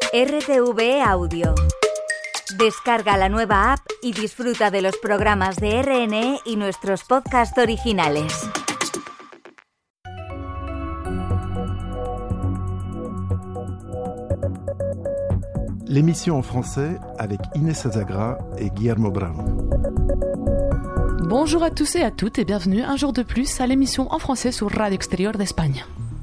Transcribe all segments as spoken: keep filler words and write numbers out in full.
R T V E Audio. Descarga la nueva app y disfruta de los programas de R N E y nuestros podcasts originales. L'émission en français avec Inés Azagra et Guillermo Bravo. Bonjour à tous et à toutes et bienvenue un jour de plus à l'émission en français sur Radio Extérieur d'Espagne.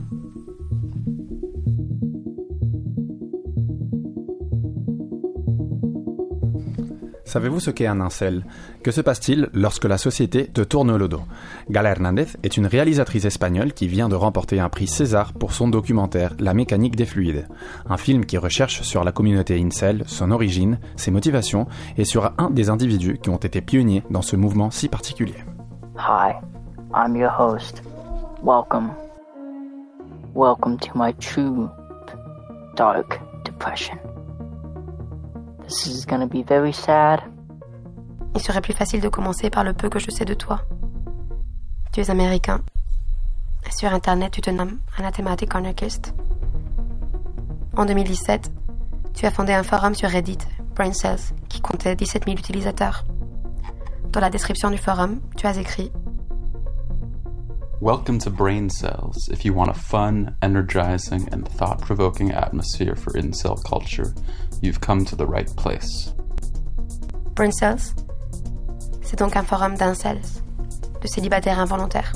Savez-vous ce qu'est un incel ? Que se passe-t-il lorsque la société te tourne le dos ? Gala Hernández est une réalisatrice espagnole qui vient de remporter un prix César pour son documentaire La mécanique des fluides, un film qui recherche sur la communauté incel, son origine, ses motivations et sur un des individus qui ont été pionniers dans ce mouvement si particulier. Hi, I'm your host. Welcome. Welcome to my true dark depression. This is gonna be very sad. Il serait plus facile de commencer par le peu que je sais de toi. Tu es américain. Et sur Internet, tu te nommes Anathematic Anarchist. En deux mille dix-sept, tu as fondé un forum sur Reddit, Brain Cells, qui comptait dix-sept mille utilisateurs. Dans la description du forum, tu as écrit Welcome to Brain Cells. If you want a fun, energizing, and thought-provoking atmosphere for incel culture, you've come to the right place. Brain Cells, c'est donc un forum d'incels, de célibataires involontaires.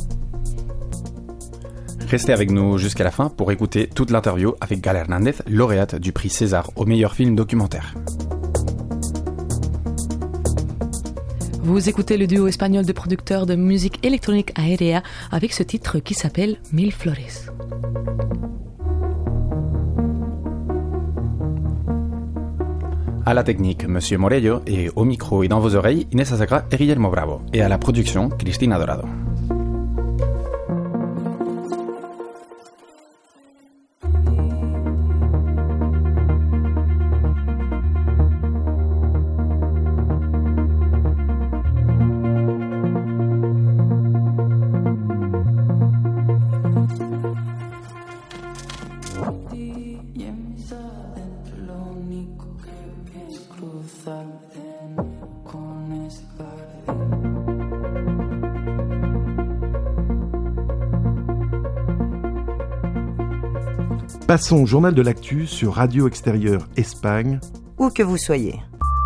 Restez avec nous jusqu'à la fin pour écouter toute l'interview avec Gala Hernández, lauréate du prix César au meilleur film documentaire. Vous écoutez le duo espagnol de producteurs de musique électronique aérea avec ce titre qui s'appelle Mil Flores. À la technique, Monsieur Morello, et au micro et dans vos oreilles, Inés Azagra et Guillermo Bravo, et à la production, Cristina Dorado. Passons au journal de l'actu sur Radio Extérieur Espagne. Où que vous soyez.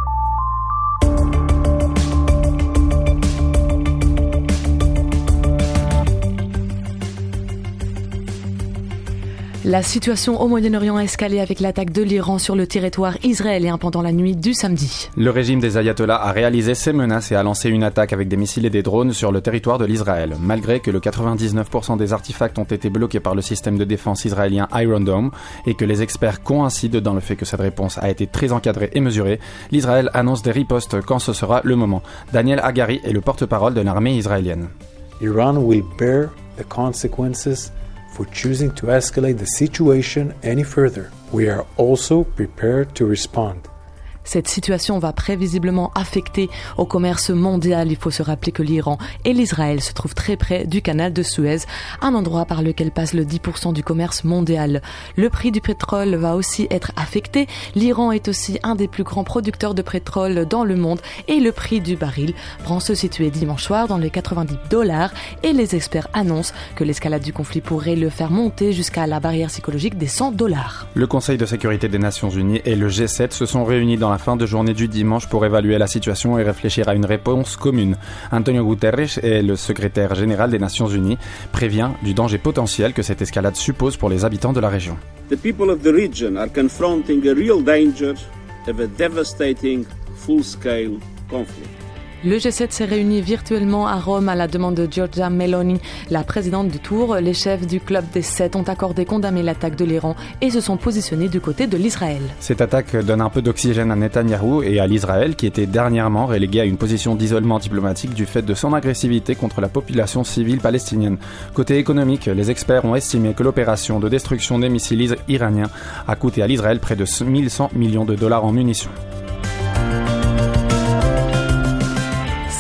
La situation au Moyen-Orient a escalé avec l'attaque de l'Iran sur le territoire israélien pendant la nuit du samedi. Le régime des ayatollahs a réalisé ses menaces et a lancé une attaque avec des missiles et des drones sur le territoire de l'Israël. Malgré que le quatre-vingt-dix-neuf pour cent des artefacts ont été bloqués par le système de défense israélien Iron Dome et que les experts coïncident dans le fait que cette réponse a été très encadrée et mesurée, l'Israël annonce des ripostes quand ce sera le moment. Daniel Hagari est le porte-parole de l'armée israélienne. Iran will bear the consequences for choosing to escalate the situation any further. We are also prepared to respond. Cette situation va prévisiblement affecter au commerce mondial. Il faut se rappeler que l'Iran et l'Israël se trouvent très près du canal de Suez, un endroit par lequel passe le dix pour cent du commerce mondial. Le prix du pétrole va aussi être affecté. L'Iran est aussi un des plus grands producteurs de pétrole dans le monde et le prix du baril prend se situer dimanche soir dans les quatre-vingt-dix dollars et les experts annoncent que l'escalade du conflit pourrait le faire monter jusqu'à la barrière psychologique des cent dollars. Le Conseil de sécurité des Nations Unies et le G sept se sont réunis dans la fin de journée du dimanche pour évaluer la situation et réfléchir à une réponse commune. Antonio Guterres, est le secrétaire général des Nations Unies, prévient du danger potentiel que cette escalade suppose pour les habitants de la région. The people of the region are confronting a real danger of a devastating full-scale conflict. Le G sept s'est réuni virtuellement à Rome à la demande de Giorgia Meloni, la présidente du Tour. Les chefs du club des sept ont accordé condamner l'attaque de l'Iran et se sont positionnés du côté de l'Israël. Cette attaque donne un peu d'oxygène à Netanyahou et à l'Israël qui était dernièrement relégué à une position d'isolement diplomatique du fait de son agressivité contre la population civile palestinienne. Côté économique, les experts ont estimé que l'opération de destruction des missiles iraniens a coûté à l'Israël près de mille cent millions de dollars en munitions.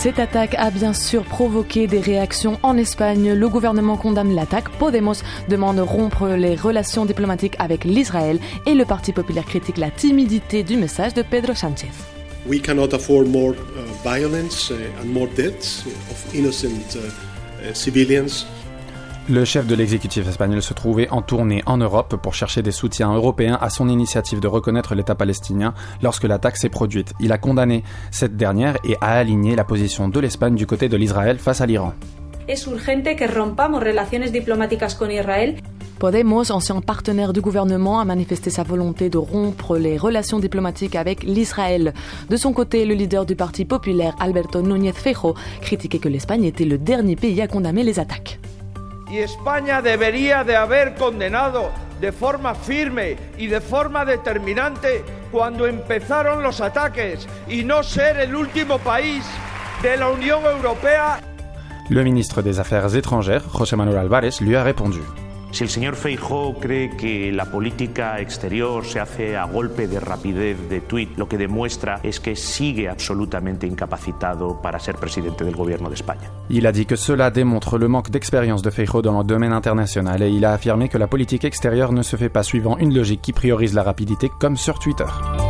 Cette attaque a bien sûr provoqué des réactions en Espagne. Le gouvernement condamne l'attaque. Podemos demande de rompre les relations diplomatiques avec l'Israël et le Parti populaire critique la timidité du message de Pedro Sánchez. We cannot afford more uh, violence uh, and more deaths of innocent uh, uh, civilians. Le chef de l'exécutif espagnol se trouvait en tournée en Europe pour chercher des soutiens européens à son initiative de reconnaître l'État palestinien lorsque l'attaque s'est produite. Il a condamné cette dernière et a aligné la position de l'Espagne du côté de l'Israël face à l'Iran. Es urgente que rompamos relaciones diplomáticas con Israel. Podemos, ancien partenaire du gouvernement, a manifesté sa volonté de rompre les relations diplomatiques avec l'Israël. De son côté, le leader du Parti populaire, Alberto Núñez Feijóo, critiquait que l'Espagne était le dernier pays à condamner les attaques. Y España debería de haber condenado de forma firme y de forma determinante cuando empezaron los ataques y no ser el último país de la Unión Europea. Le ministre des Affaires étrangères, José Manuel Álvarez, lui a répondu. Si el señor Feijóo cree que la política exterior se hace a golpe de rapidez de tuit, lo que demuestra es que sigue absolutamente incapacitado para ser presidente del gobierno de España. Il a dit que cela démontre le manque d'expérience de Feijóo dans le domaine international et il a affirmé que la politique extérieure ne se fait pas suivant une logique qui priorise la rapidité comme sur Twitter.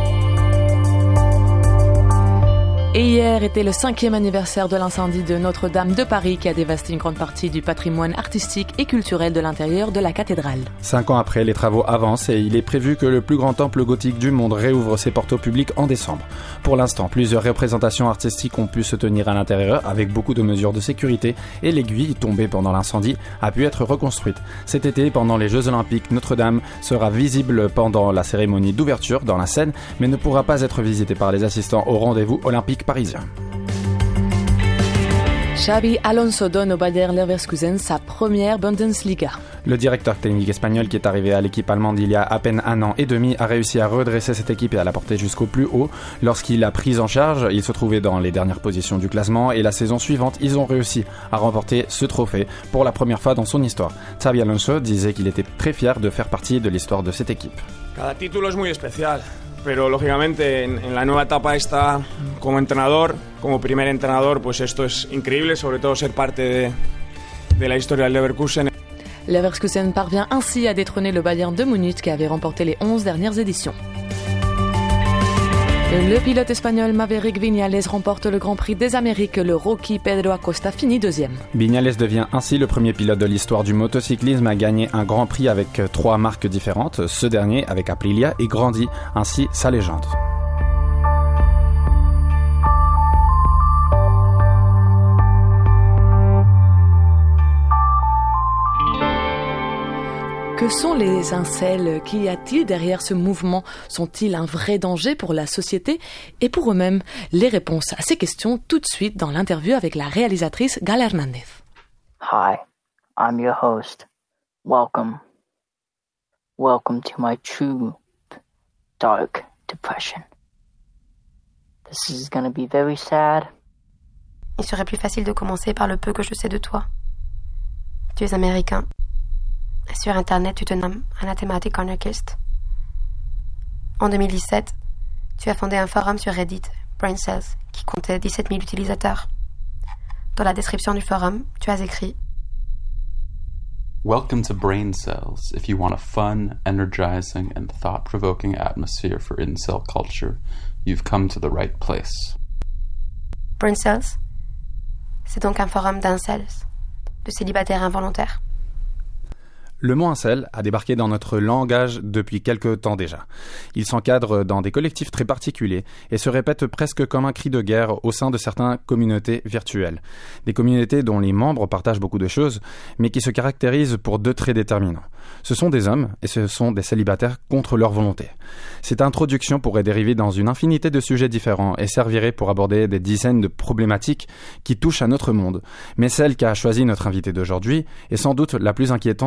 Et hier était le cinquième anniversaire de l'incendie de Notre-Dame de Paris qui a dévasté une grande partie du patrimoine artistique et culturel de l'intérieur de la cathédrale. Cinq ans après, les travaux avancent et il est prévu que le plus grand temple gothique du monde réouvre ses portes au public en décembre. Pour l'instant, plusieurs représentations artistiques ont pu se tenir à l'intérieur avec beaucoup de mesures de sécurité et l'aiguille tombée pendant l'incendie a pu être reconstruite. Cet été, pendant les Jeux Olympiques, Notre-Dame sera visible pendant la cérémonie d'ouverture dans la Seine, mais ne pourra pas être visitée par les assistants au rendez-vous olympique parisien. Xabi Alonso donne au Bayer Leverkusen sa première Bundesliga. Le directeur technique espagnol qui est arrivé à l'équipe allemande il y a à peine un an et demi a réussi à redresser cette équipe et à la porter jusqu'au plus haut. Lorsqu'il l'a prise en charge, il se trouvait dans les dernières positions du classement et la saison suivante, ils ont réussi à remporter ce trophée pour la première fois dans son histoire. Xabi Alonso disait qu'il était très fier de faire partie de l'histoire de cette équipe. Cada título es muy especial. Pero lógicamente en, en la nueva etapa esta como entrenador, como primer entrenador, pues esto es increíble, sobre todo ser parte de, de la historia del Leverkusen. Leverkusen parvient ainsi à détrôner le Bayern de Munich qui avait remporté les onze dernières éditions. Le pilote espagnol Maverick Viñales remporte le Grand Prix des Amériques. Le rookie Pedro Acosta finit deuxième. Viñales devient ainsi le premier pilote de l'histoire du motocyclisme à gagner un Grand Prix avec trois marques différentes. Ce dernier avec Aprilia et grandit ainsi sa légende. Que sont les incels? Qu'y a-t-il derrière ce mouvement? Sont-ils un vrai danger pour la société et pour eux-mêmes? Les réponses à ces questions tout de suite dans l'interview avec la réalisatrice Gal Hernandez. Hi, I'm your host. Welcome. Welcome to my true dark depression. This is gonna be very sad. Il serait plus facile de commencer par le peu que je sais de toi. Tu es américain. Sur Internet, tu te nommes anathématique anarchiste. En deux mille dix-sept, tu as fondé un forum sur Reddit, Brain Cells, qui comptait dix-sept mille utilisateurs. Dans la description du forum, tu as écrit Welcome to Brain Cells. If you want a fun, energizing, and thought-provoking atmosphere for incel culture, you've come to the right place. Brain Cells, c'est donc un forum d'incels, de célibataires involontaires. Le mot incel a débarqué dans notre langage depuis quelque temps déjà. Il s'encadre dans des collectifs très particuliers et se répète presque comme un cri de guerre au sein de certaines communautés virtuelles. Des communautés dont les membres partagent beaucoup de choses, mais qui se caractérisent pour deux traits déterminants. Ce sont des hommes et ce sont des célibataires contre leur volonté. Cette introduction pourrait dériver dans une infinité de sujets différents et servirait pour aborder des dizaines de problématiques qui touchent à notre monde. Mais celle qu'a choisi notre invité d'aujourd'hui est sans doute la plus inquiétante de toutes.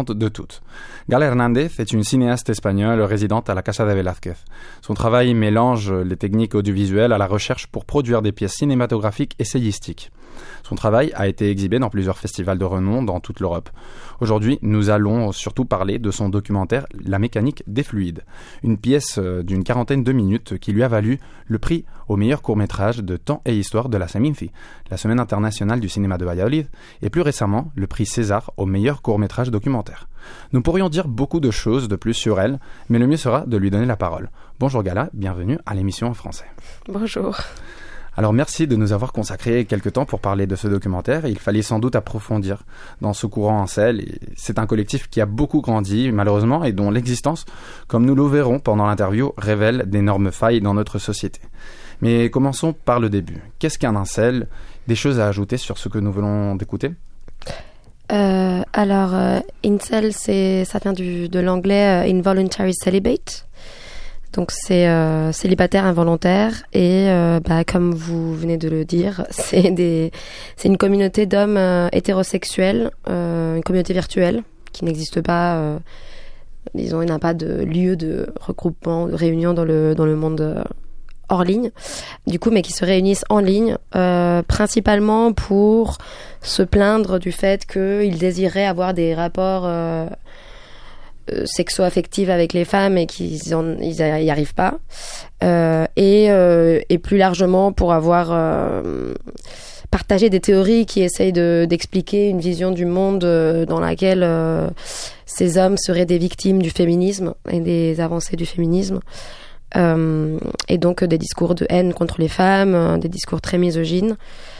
doute. Gala Hernández est une cinéaste espagnole résidente à la Casa de Velázquez. Son travail mélange les techniques audiovisuelles à la recherche pour produire des pièces cinématographiques essayistiques. Son travail a été exhibé dans plusieurs festivals de renom dans toute l'Europe. Aujourd'hui, nous allons surtout parler de son documentaire « La mécanique des fluides », une pièce d'une quarantaine de minutes qui lui a valu le prix au meilleur court-métrage de temps et histoire de la Seminci, la Semaine internationale du cinéma de Valladolid, et plus récemment le prix César au meilleur court-métrage documentaire. Nous pourrions dire beaucoup de choses de plus sur elle, mais le mieux sera de lui donner la parole. Bonjour Gala, bienvenue à l'émission en français. Bonjour. Alors merci de nous avoir consacré quelques temps pour parler de ce documentaire. Il fallait sans doute approfondir dans ce courant Ansel. C'est un collectif qui a beaucoup grandi, malheureusement, et dont l'existence, comme nous le verrons pendant l'interview, révèle d'énormes failles dans notre société. Mais commençons par le début. Qu'est-ce qu'un incel ? Des choses à ajouter sur ce que nous venons d'écouter ? euh, Alors, euh, incel, c'est, ça vient du, de l'anglais euh, involuntary celibate. Donc c'est euh, célibataire involontaire et euh, bah, comme vous venez de le dire, c'est des c'est une communauté d'hommes euh, hétérosexuels, euh, une communauté virtuelle qui n'existe pas. Euh, disons, il n'y a pas de lieu de regroupement, de réunion dans le dans le monde euh, hors ligne. Du coup, mais qui se réunissent en ligne, euh, principalement pour se plaindre du fait qu'ils désiraient avoir des rapports euh, sexo-affective avec les femmes et qu'ils en, ils y arrivent pas euh, et, euh, et plus largement pour avoir euh, partagé des théories qui essayent de, d'expliquer une vision du monde euh, dans laquelle euh, ces hommes seraient des victimes du féminisme et des avancées du féminisme euh, et donc des discours de haine contre les femmes, euh, des discours très misogynes.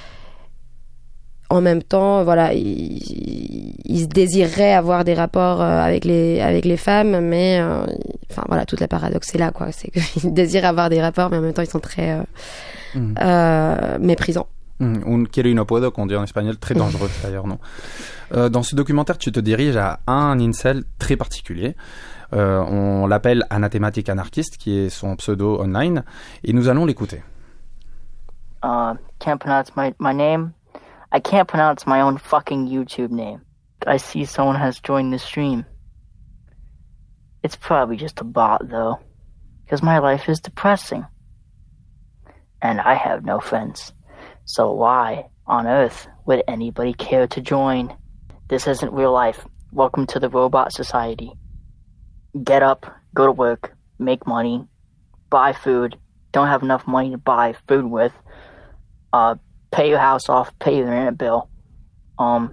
En même temps, voilà, ils, ils désireraient avoir des rapports avec les avec les femmes, mais euh, enfin voilà, toute la paradoxe est là, quoi. C'est qu'ils désirent avoir des rapports, mais en même temps ils sont très euh, mm. euh, méprisants. Mm. Un quiero y no puedo, qu'on dit en espagnol, très dangereux d'ailleurs, non. Euh, dans ce documentaire, tu te diriges à un incel très particulier. Euh, on l'appelle Anathematic Anarchist, qui est son pseudo online, et nous allons l'écouter. Uh, can't pronounce my my name. I can't pronounce my own fucking YouTube name. I see someone has joined the stream. It's probably just a bot, though, because my life is depressing. And I have no friends. So why on earth would anybody care to join? This isn't real life. Welcome to the robot society. Get up, go to work, make money, buy food, don't have enough money to buy food with, uh, pay your house off, pay your internet bill, um,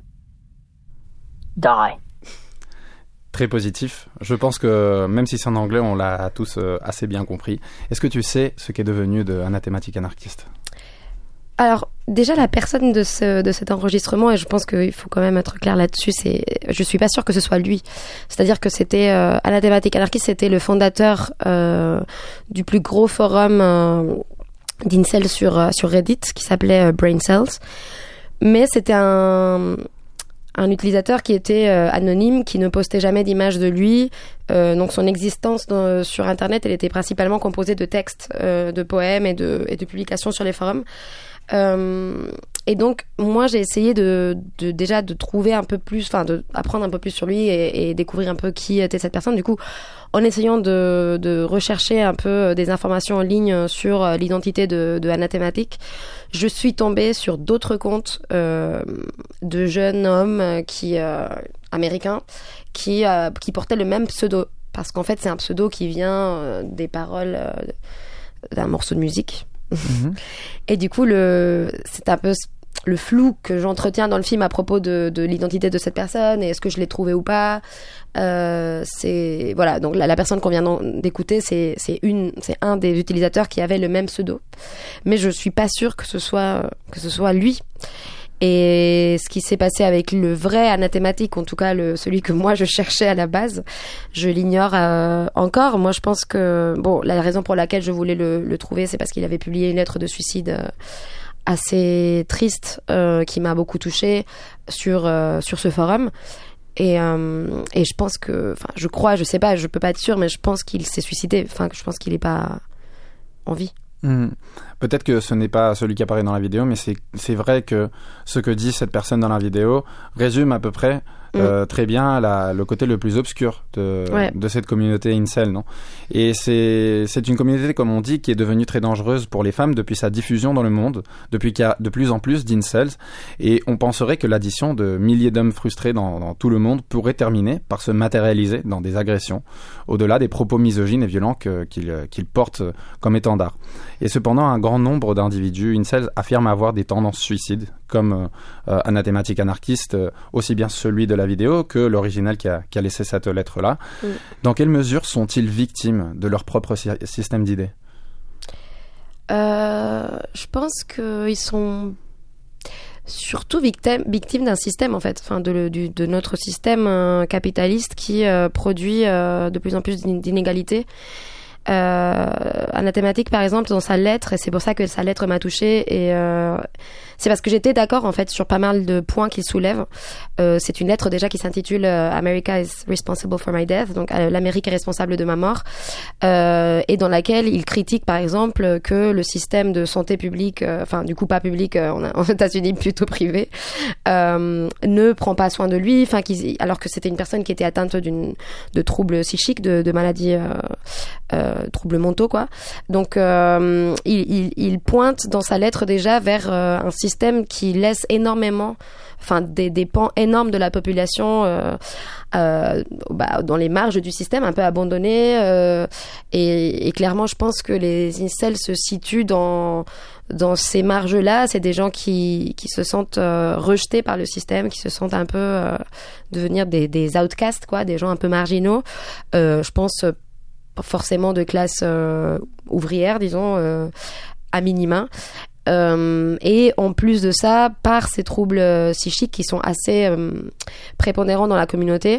die. Très positif. Je pense que même si c'est en anglais, on l'a tous euh, assez bien compris. Est-ce que tu sais ce qu'est devenu de Anathematic Anarchist ? Alors, déjà, la personne de, ce, de cet enregistrement, et je pense qu'il faut quand même être clair là-dessus, c'est, je suis pas sûre que ce soit lui. C'est-à-dire que c'était, euh, Anathematic Anarchist, c'était le fondateur euh, du plus gros forum euh, d'incel sur, euh, sur Reddit, qui s'appelait euh, Brain Cells. Mais c'était un, un utilisateur qui était euh, anonyme, qui ne postait jamais d'image de lui. Euh, donc son existence dans, sur Internet, elle était principalement composée de textes, euh, de poèmes et de, et de publications sur les forums. Euh, et donc moi j'ai essayé de, de déjà de trouver un peu plus, enfin de apprendre un peu plus sur lui et, et découvrir un peu qui était cette personne. Du coup, en essayant de, de rechercher un peu des informations en ligne sur l'identité de, de Anathematic, je suis tombée sur d'autres comptes euh, de jeunes hommes qui euh, américains qui euh, qui portaient le même pseudo, parce qu'en fait c'est un pseudo qui vient euh, des paroles euh, d'un morceau de musique. Mmh. Et du coup, le, c'est un peu le flou que j'entretiens dans le film à propos de, de l'identité de cette personne et est-ce que je l'ai trouvée ou pas. Euh, c'est voilà. Donc la, la personne qu'on vient d'écouter, c'est c'est une, c'est un des utilisateurs qui avait le même pseudo, mais je suis pas sûre que ce soit que ce soit lui. Et ce qui s'est passé avec le vrai Anathematic, en tout cas le, celui que moi je cherchais à la base, je l'ignore euh, encore. Moi je pense que, bon, la raison pour laquelle je voulais le, le trouver, c'est parce qu'il avait publié une lettre de suicide euh, assez triste, euh, qui m'a beaucoup touchée sur, euh, sur ce forum. Et, euh, et je pense que, enfin je crois, je sais pas, je peux pas être sûre, mais je pense qu'il s'est suicidé, enfin je pense qu'il est pas en vie. Mmh. peut-être que ce n'est pas celui qui apparaît dans la vidéo, mais c'est, c'est vrai que ce que dit cette personne dans la vidéo résume à peu près Euh, très bien la, le côté le plus obscur de, ouais. de cette communauté incel, non ? Et c'est, c'est une communauté, comme on dit, qui est devenue très dangereuse pour les femmes depuis sa diffusion dans le monde, depuis qu'il y a de plus en plus d'incels. Et on penserait que l'addition de milliers d'hommes frustrés dans, dans tout le monde pourrait terminer par se matérialiser dans des agressions, au-delà des propos misogynes et violents que, qu'ils, qu'ils portent comme étendard. Et cependant, un grand nombre d'individus incels affirment avoir des tendances suicides, comme euh, Anathématique Anarchiste, euh, aussi bien celui de la vidéo que l'original qui a, qui a laissé cette lettre-là. Mm. Dans quelle mesure sont-ils victimes de leur propre si- système d'idées ? euh, Je pense qu'ils sont surtout victimes, victimes d'un système, en fait, enfin, de, de, de notre système euh, capitaliste qui euh, produit euh, de plus en plus d'inégalités. Euh, Anathématique, par exemple, dans sa lettre, et c'est pour ça que sa lettre m'a touchée, et euh, c'est parce que j'étais d'accord en fait sur pas mal de points qu'il soulève. Euh, c'est une lettre déjà qui s'intitule euh, America is responsible for my death, donc euh, l'Amérique est responsable de ma mort, euh, et dans laquelle il critique par exemple que le système de santé publique, euh, enfin du coup pas public, euh, en, en États-Unis plutôt privé, euh, ne prend pas soin de lui, enfin alors que c'était une personne qui était atteinte d'une de troubles psychiques, de, de maladies euh, euh, troubles mentaux quoi. Donc euh, il, il, il pointe dans sa lettre déjà vers euh, un système qui laisse énormément, enfin des, des pans énormes de la population euh, euh, bah, dans les marges du système, un peu abandonnés. Euh, et, et clairement, je pense que les incels se situent dans dans ces marges-là. C'est des gens qui qui se sentent euh, rejetés par le système, qui se sentent un peu euh, devenir des des outcasts quoi, des gens un peu marginaux. Euh, je pense forcément de classe euh, ouvrière, disons, euh, à minima. Euh, et en plus de ça, par ces troubles euh, psychiques qui sont assez euh, prépondérants dans la communauté,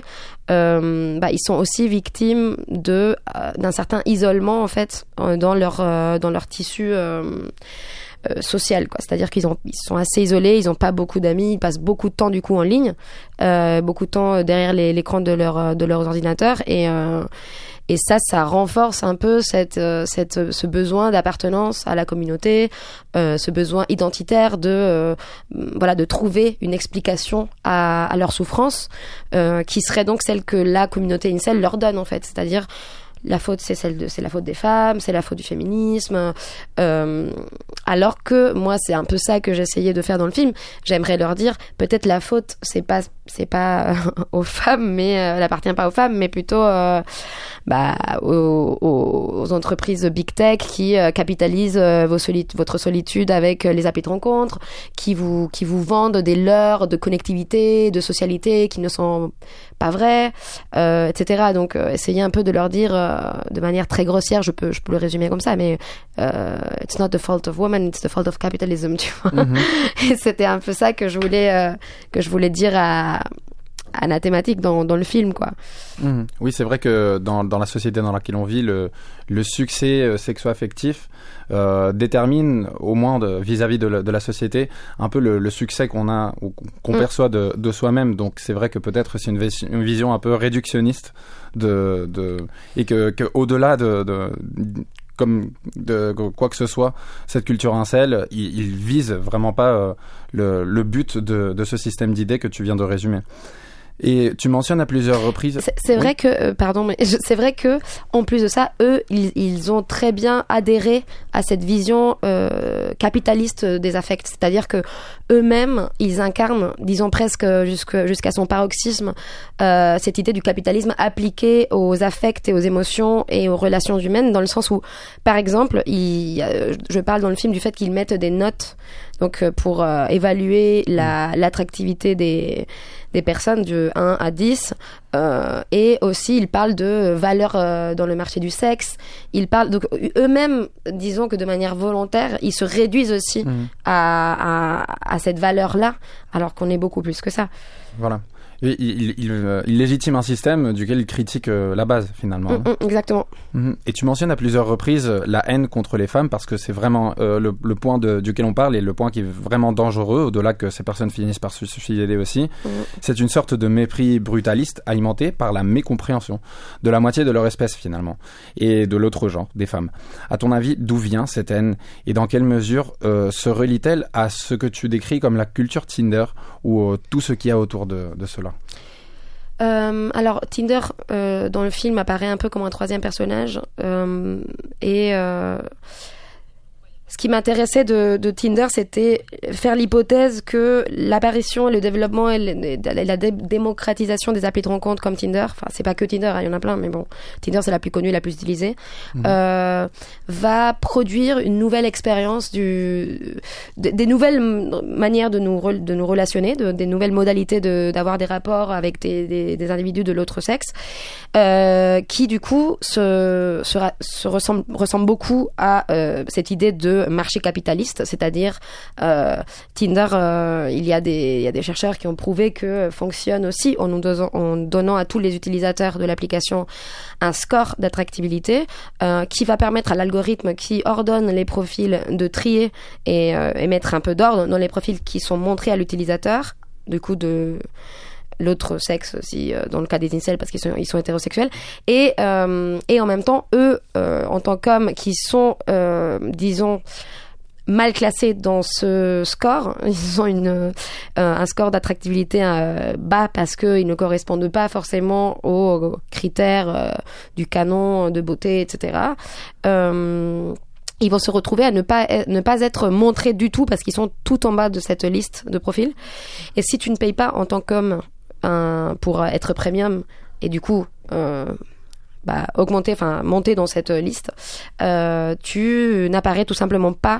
euh, bah, ils sont aussi victimes de euh, d'un certain isolement en fait euh, dans leur euh, dans leur tissu euh, euh, social quoi. C'est-à-dire qu'ils ont ils sont assez isolés, ils ont pas beaucoup d'amis, ils passent beaucoup de temps du coup en ligne, euh, beaucoup de temps derrière les, l'écran de leur de leurs ordinateurs et euh, Et ça, ça renforce un peu cette, cette, ce besoin d'appartenance à la communauté, euh, ce besoin identitaire de, euh, voilà, de trouver une explication à, à leur souffrance, euh, qui serait donc celle que la communauté incel leur donne en fait, c'est-à-dire la faute c'est celle de c'est la faute des femmes, c'est la faute du féminisme, euh, alors que moi c'est un peu ça que j'essayais de faire dans le film. J'aimerais leur dire peut-être la faute c'est pas c'est pas euh, aux femmes, mais euh, elle appartient pas aux femmes, mais plutôt euh, bah aux, aux entreprises big tech qui euh, capitalisent euh, vos soli- votre solitude avec euh, les applis de rencontre, qui vous qui vous vendent des leurres de connectivité, de socialité qui ne sont pas vraies, euh, et cetera. Donc euh, essayer un peu de leur dire euh, de manière très grossière, je peux je peux le résumer comme ça, mais euh, it's not the fault of women, it's the fault of capitalism, tu vois. Mm-hmm. Et c'était un peu ça que je voulais euh, que je voulais dire à Anathématique dans dans le film quoi. Mmh. Oui, c'est vrai que dans dans la société dans laquelle on vit, le le succès euh, sexo-affectif euh, détermine au moins de, vis-à-vis de la, de la société un peu le, le succès qu'on a ou qu'on mmh. perçoit de de soi-même. Donc c'est vrai que peut-être c'est une, vis- une vision un peu réductionniste de de et que que au-delà de, de comme de quoi que ce soit, cette culture incel, il, il vise vraiment pas euh, le, le but de, de ce système d'idées que tu viens de résumer. Et tu mentionnes à plusieurs reprises. C'est, c'est oui. vrai que, euh, pardon, mais je, c'est vrai que, en plus de ça, eux, ils, ils ont très bien adhéré à cette vision euh, capitaliste des affects. C'est-à-dire que eux-mêmes, ils incarnent, disons presque jusqu'à, jusqu'à son paroxysme, euh, cette idée du capitalisme appliquée aux affects et aux émotions et aux relations humaines, dans le sens où, par exemple, ils, euh, je parle dans le film du fait qu'ils mettent des notes, donc pour euh, évaluer la, l'attractivité des des personnes de un à dix, euh, et aussi ils parlent de valeurs euh, dans le marché du sexe. Ils parlent donc eux-mêmes, disons que de manière volontaire, ils se réduisent aussi mmh. à, à à cette valeur-là, alors qu'on est beaucoup plus que ça. Voilà. Et il, il, il, il légitime un système duquel il critique euh, la base, finalement. Mmh, mmh, exactement. Mmh. Et tu mentionnes à plusieurs reprises la haine contre les femmes, parce que c'est vraiment euh, le, le point de, duquel on parle et le point qui est vraiment dangereux, au-delà que ces personnes finissent par se suicider aussi. Mmh. C'est une sorte de mépris brutaliste alimenté par la mécompréhension de la moitié de leur espèce, finalement, et de l'autre genre, des femmes. À ton avis, d'où vient cette haine et dans quelle mesure euh, se relie-t-elle à ce que tu décris comme la culture Tinder ou euh, tout ce qu'il y a autour de, de cela? Euh, alors Tinder euh, dans le film apparaît un peu comme un troisième personnage euh, et euh, ce qui m'intéressait de, de Tinder, c'était faire l'hypothèse que l'apparition et le développement et, le, et la dé- démocratisation des applis de rencontre comme Tinder, enfin c'est pas que Tinder, il y en a plein, mais bon, Tinder c'est la plus connue, la plus utilisée, mmh. euh, va produire une nouvelle expérience du, de, des nouvelles manières de nous, re, de nous relationner, de, des nouvelles modalités de, d'avoir des rapports avec des, des, des individus de l'autre sexe, euh, qui du coup se, se, se ressemble, ressemble beaucoup à euh, cette idée de marché capitaliste, c'est-à-dire euh, Tinder, euh, il y a des il y a des chercheurs qui ont prouvé que fonctionne aussi en nous donnant, en donnant à tous les utilisateurs de l'application un score d'attractivité euh, qui va permettre à l'algorithme qui ordonne les profils de trier et, euh, et mettre un peu d'ordre dans les profils qui sont montrés à l'utilisateur, du coup de l'autre sexe aussi euh, dans le cas des incels parce qu'ils sont ils sont hétérosexuels et euh, et en même temps eux euh, en tant qu'hommes qui sont euh, disons mal classés dans ce score, ils ont une euh, un score d'attractivité euh, bas parce que ils ne correspondent pas forcément aux critères euh, du canon de beauté, et cetera. Euh, ils vont se retrouver à ne pas ne pas être montrés du tout parce qu'ils sont tout en bas de cette liste de profils. Et si tu ne payes pas en tant qu'homme un, pour être premium et du coup euh, bah, augmenter, enfin monter dans cette liste, euh, tu n'apparais tout simplement pas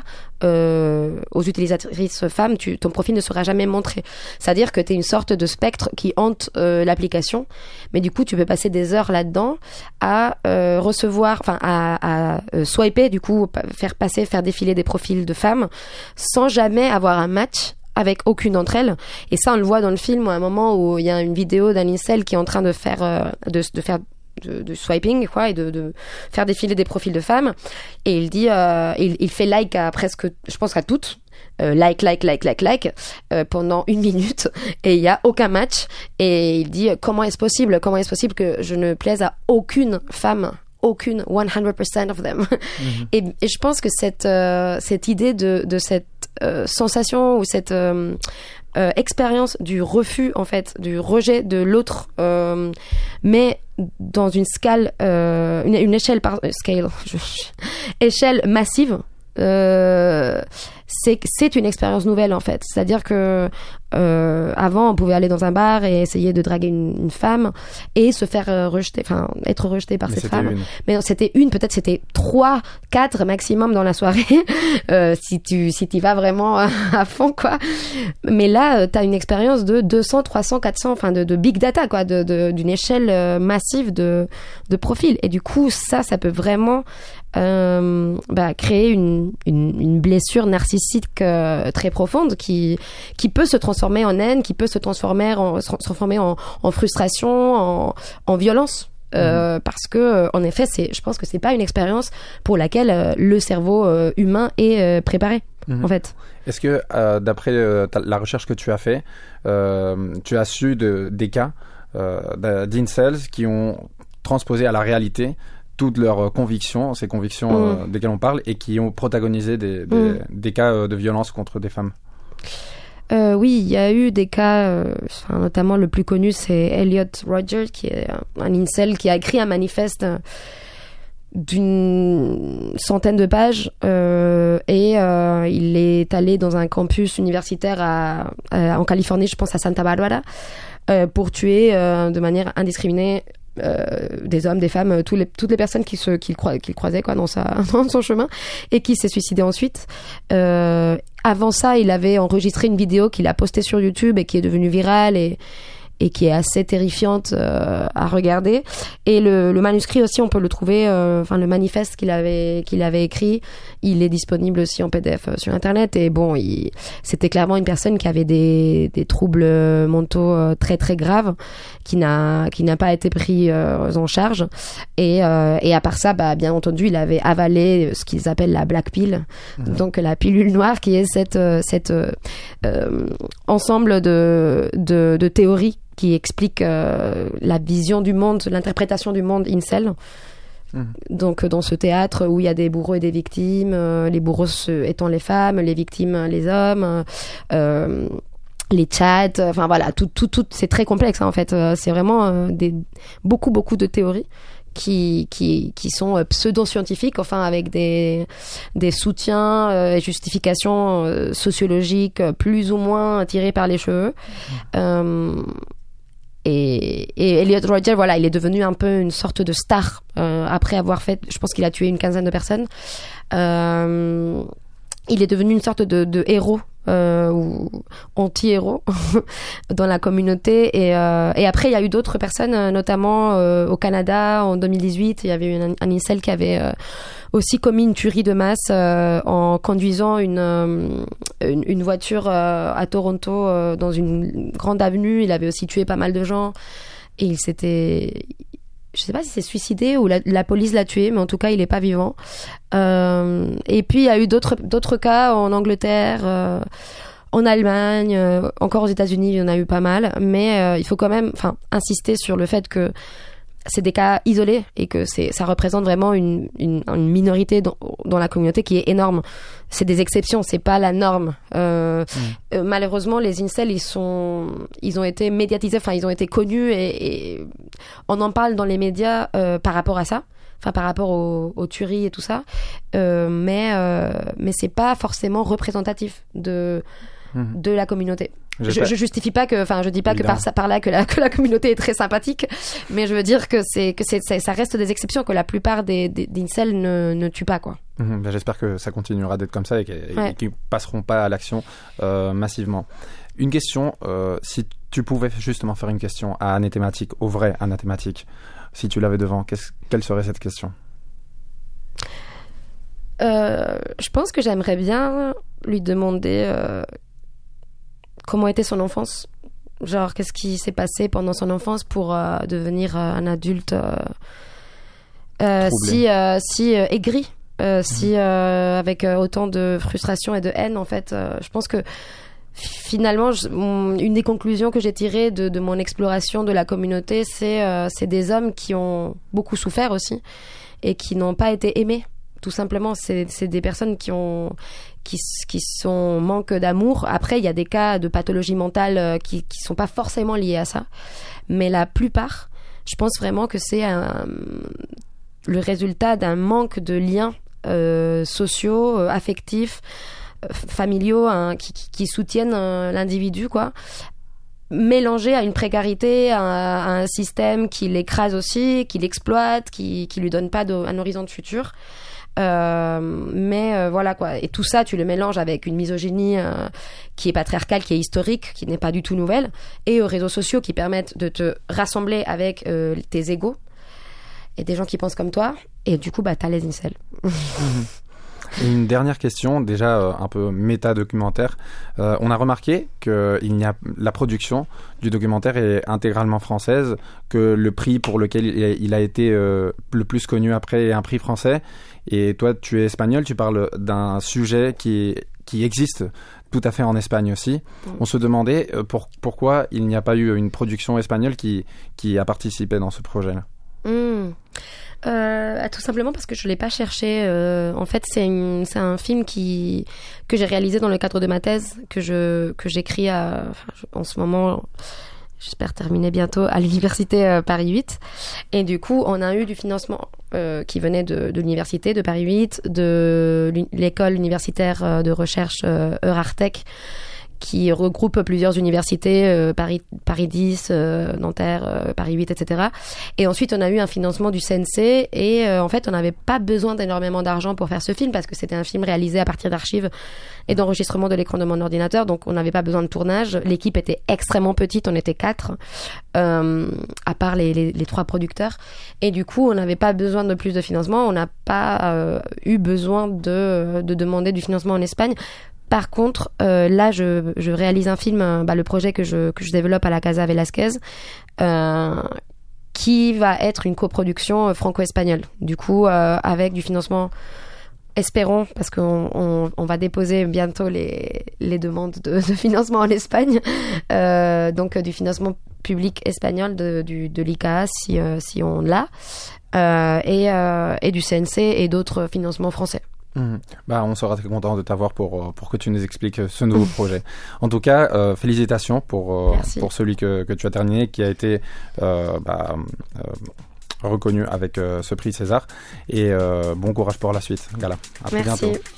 euh, aux utilisatrices femmes, tu, ton profil ne sera jamais montré. C'est-à-dire que tu es une sorte de spectre qui hante euh, l'application, mais du coup tu peux passer des heures là-dedans à euh, recevoir, enfin à, à euh, swiper, du coup faire passer, faire défiler des profils de femmes sans jamais avoir un match avec aucune d'entre elles. Et ça on le voit dans le film à un moment où il y a une vidéo d'un incel qui est en train de faire euh, de, de faire De, de swiping quoi et de, de faire défiler des profils de femmes et il dit euh, il, il fait like à presque je pense à toutes euh, like like like like like euh, pendant une minute et il y a aucun match et il dit comment est-ce possible comment est-ce possible que je ne plaise à aucune femme aucune cent pour cent of them. Mm-hmm. et, et je pense que cette euh, cette idée de de cette euh, sensation ou cette euh, euh, expérience du refus en fait du rejet de l'autre euh, mais dans une scale euh, une, une échelle par scale échelle massive euh, c'est c'est une expérience nouvelle en fait, c'est-à-dire que euh, avant on pouvait aller dans un bar et essayer de draguer une, une femme et se faire euh, rejeter, enfin être rejeté par mais cette femme une. mais non, c'était une, peut-être c'était trois quatre maximum dans la soirée euh, si tu si tu vas vraiment à fond quoi, mais là t'as une expérience de deux cents trois cents quatre cents, enfin de, de big data quoi, de, de d'une échelle euh, massive de de profils et du coup ça ça peut vraiment euh, bah, créer une, une une blessure narcissique euh, très profonde qui qui peut se transformer en haine, qui peut se transformer en se transformer en, en frustration, en, en violence. Euh, mmh. Parce que en effet, c'est, je pense que c'est pas une expérience pour laquelle euh, le cerveau euh, humain est euh, préparé. Mmh. En fait. Est-ce que euh, d'après euh, ta, la recherche que tu as fait, euh, tu as su de, des cas euh, d'incels qui ont transposé à la réalité toutes leurs convictions, ces convictions mmh. euh, desquelles on parle, et qui ont protagonisé des, des, mmh. des cas euh, de violence contre des femmes? Euh, oui, il y a eu des cas, euh, enfin, notamment le plus connu, c'est Elliot Rodgers, qui est un, un incel qui a écrit un manifeste euh, d'une centaine de pages euh, et euh, il est allé dans un campus universitaire à, à, en Californie, je pense à Santa Barbara, euh, pour tuer euh, de manière indiscriminée Euh, des hommes, des femmes, tous les, toutes les personnes qui se, qui le, croi, qui le croisaient quoi, dans, sa, dans son chemin, et qui s'est suicidé ensuite. Euh, avant ça, il avait enregistré une vidéo qu'il a postée sur YouTube et qui est devenue virale et, et qui est assez terrifiante euh, à regarder. Et le, le manuscrit aussi, on peut le trouver, euh, enfin le manifeste qu'il avait qu'il avait écrit, il est disponible aussi en P D F sur internet. Et bon, il, c'était clairement une personne qui avait des des troubles mentaux euh, très très graves, qui n'a qui n'a pas été pris euh, en charge. Et euh, et à part ça, bah bien entendu, il avait avalé ce qu'ils appellent la black pill, mmh. donc la pilule noire, qui est cette cette euh, euh, ensemble de de, de théories qui explique euh, la vision du monde, l'interprétation du monde incel. Mmh. Donc dans ce théâtre où il y a des bourreaux et des victimes, euh, les bourreaux étant les femmes, les victimes les hommes, euh, les chats, enfin voilà, tout, tout, tout, c'est très complexe hein, en fait. C'est vraiment euh, des, beaucoup, beaucoup de théories qui, qui, qui sont pseudo-scientifiques, enfin avec des, des soutiens euh, et justifications euh, sociologiques plus ou moins tirées par les cheveux. Mmh. Euh, Et, et Elliot Rodger, voilà, il est devenu un peu une sorte de star euh, après avoir fait, je pense qu'il a tué une quinzaine de personnes. Euh, il est devenu une sorte de, de héros euh, ou anti-héros dans la communauté. Et, euh, et après, il y a eu d'autres personnes, notamment euh, au Canada en deux mille dix-huit. Il y avait eu un, un incel qui avait euh, aussi commis une tuerie de masse euh, en conduisant une, euh, une, une voiture euh, à Toronto euh, dans une grande avenue. Il avait aussi tué pas mal de gens et il s'était... Je sais pas si c'est suicidé ou la, la police l'a tué, mais en tout cas, il est pas vivant. Euh, et puis, il y a eu d'autres, d'autres cas en Angleterre, euh, en Allemagne, euh, encore aux États-Unis, il y en a eu pas mal. Mais euh, il faut quand même, enfin, insister sur le fait que c'est des cas isolés et que c'est, ça représente vraiment une, une, une minorité dans, dans la communauté qui est énorme. C'est des exceptions, c'est pas la norme. Euh, mmh. euh, malheureusement, les incels, ils sont, ils ont été médiatisés, enfin, ils ont été connus et, et on en parle dans les médias euh, par rapport à ça, enfin, par rapport aux, aux tueries et tout ça. Euh, mais, euh, mais c'est pas forcément représentatif de, mmh. de la communauté. Je, je justifie pas que, enfin, je dis pas Évidemment. que par ça, par là que la, que la communauté est très sympathique, mais je veux dire que c'est, que c'est, c'est ça reste des exceptions, que la plupart des, des, des incels ne, ne tuent pas, quoi. Mmh, ben j'espère que ça continuera d'être comme ça et qu'ils ouais. ne passeront pas à l'action euh, massivement. Une question, euh, si tu pouvais justement faire une question à Anathématique, au vrai Anathématique, si tu l'avais devant, qu'est-ce, quelle serait cette question? euh, Je pense que j'aimerais bien lui demander euh, comment était son enfance, genre qu'est-ce qui s'est passé pendant son enfance pour euh, devenir euh, un adulte euh, euh, si, euh, si euh, aigri. Euh, mmh. Si euh, avec euh, autant de frustration et de haine en fait euh, je pense que finalement je, mon, une des conclusions que j'ai tirées de, de mon exploration de la communauté c'est euh, c'est des hommes qui ont beaucoup souffert aussi et qui n'ont pas été aimés tout simplement. C'est c'est des personnes qui ont qui qui sont en manque d'amour. Après il y a des cas de pathologie mentale euh, qui qui sont pas forcément liés à ça, mais la plupart je pense vraiment que c'est un, le résultat d'un manque de liens Euh, sociaux, euh, affectifs, euh, familiaux, hein, qui, qui, qui soutiennent euh, l'individu, quoi, mélangé à une précarité, à, à un système qui l'écrase aussi, qui l'exploite, qui qui lui donne pas de, un horizon de futur. Euh, mais euh, voilà quoi. Et tout ça, tu le mélanges avec une misogynie euh, qui est patriarcale, qui est historique, qui n'est pas du tout nouvelle, et aux réseaux sociaux qui permettent de te rassembler avec euh, tes égaux et des gens qui pensent comme toi, et du coup, bah, t'as les incels. Une dernière question, déjà euh, un peu méta-documentaire. Euh, on a remarqué que il y a, la production du documentaire est intégralement française, que le prix pour lequel il, il a été euh, le plus connu après est un prix français. Et toi, tu es espagnol, tu parles d'un sujet qui, qui existe tout à fait en Espagne aussi. Mmh. On se demandait euh, pour, pourquoi il n'y a pas eu une production espagnole qui, qui a participé dans ce projet-là. Mmh. Euh, tout simplement parce que je l'ai pas cherché. Euh, en fait, c'est, une, c'est un film qui que j'ai réalisé dans le cadre de ma thèse, que je que j'écris à, enfin, en ce moment. J'espère terminer bientôt à l'université euh, Paris huit. Et du coup, on a eu du financement euh, qui venait de, de l'université de Paris huit, de l'école universitaire de recherche euh, Eurartech, qui regroupe plusieurs universités, euh, Paris, Paris dix, euh, Nanterre, euh, Paris huit, et cetera. Et ensuite, on a eu un financement du C N C et euh, en fait, on n'avait pas besoin d'énormément d'argent pour faire ce film parce que c'était un film réalisé à partir d'archives et d'enregistrement de l'écran de mon ordinateur, donc on n'avait pas besoin de tournage. L'équipe était extrêmement petite, on était quatre, euh, à part les, les, les trois producteurs. Et du coup, on n'avait pas besoin de plus de financement, on n'a pas euh, eu besoin de, de demander du financement en Espagne. Par contre, euh, là, je, je réalise un film, bah, le projet que je, que je développe à la Casa Velasquez, euh, qui va être une coproduction franco-espagnole. Du coup, euh, avec du financement, espérons, parce qu'on on, on va déposer bientôt les, les demandes de, de financement en Espagne, euh, donc du financement public espagnol de, du, de l'I C A si, euh, si on l'a, euh, et, euh, et du C N C et d'autres financements français. Mmh. Bah, on sera très content de t'avoir pour, pour que tu nous expliques ce nouveau projet. En tout cas, euh, félicitations pour, euh, pour celui que, que tu as terminé, qui a été euh, bah, euh, reconnu avec euh, ce prix César. Et euh, bon courage pour la suite, Gala. À très Merci. bientôt.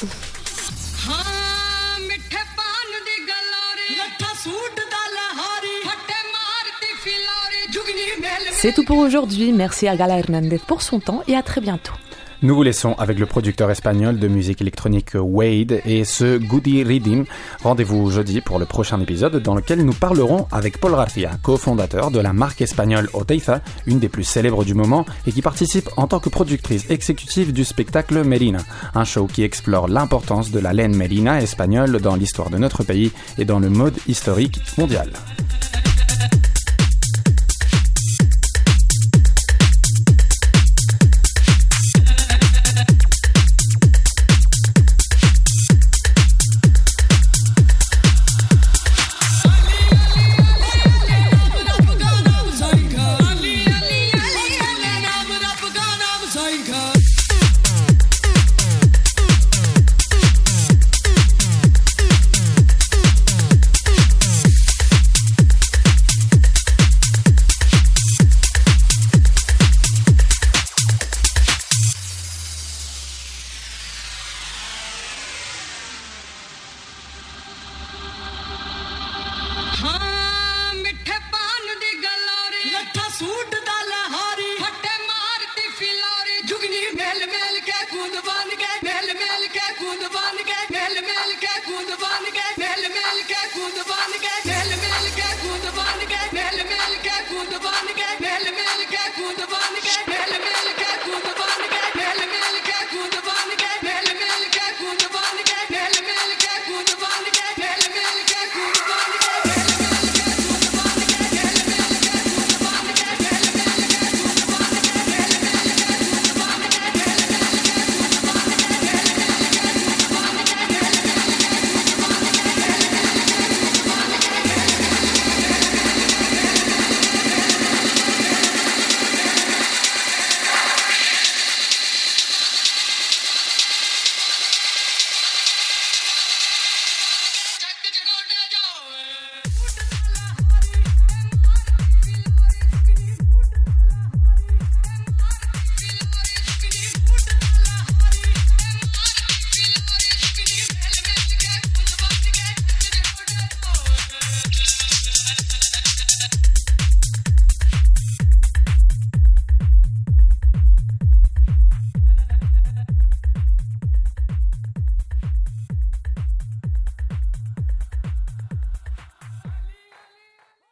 C'est tout pour aujourd'hui. Merci à Gala Hernandez pour son temps et à très bientôt. Nous vous laissons avec le producteur espagnol de musique électronique Wade et ce Goody Rhythm. Rendez-vous jeudi pour le prochain épisode dans lequel nous parlerons avec Paul Garcia, cofondateur de la marque espagnole Oteiza, une des plus célèbres du moment et qui participe en tant que productrice exécutive du spectacle Merina, un show qui explore l'importance de la laine Merina espagnole dans l'histoire de notre pays et dans le mode historique mondial.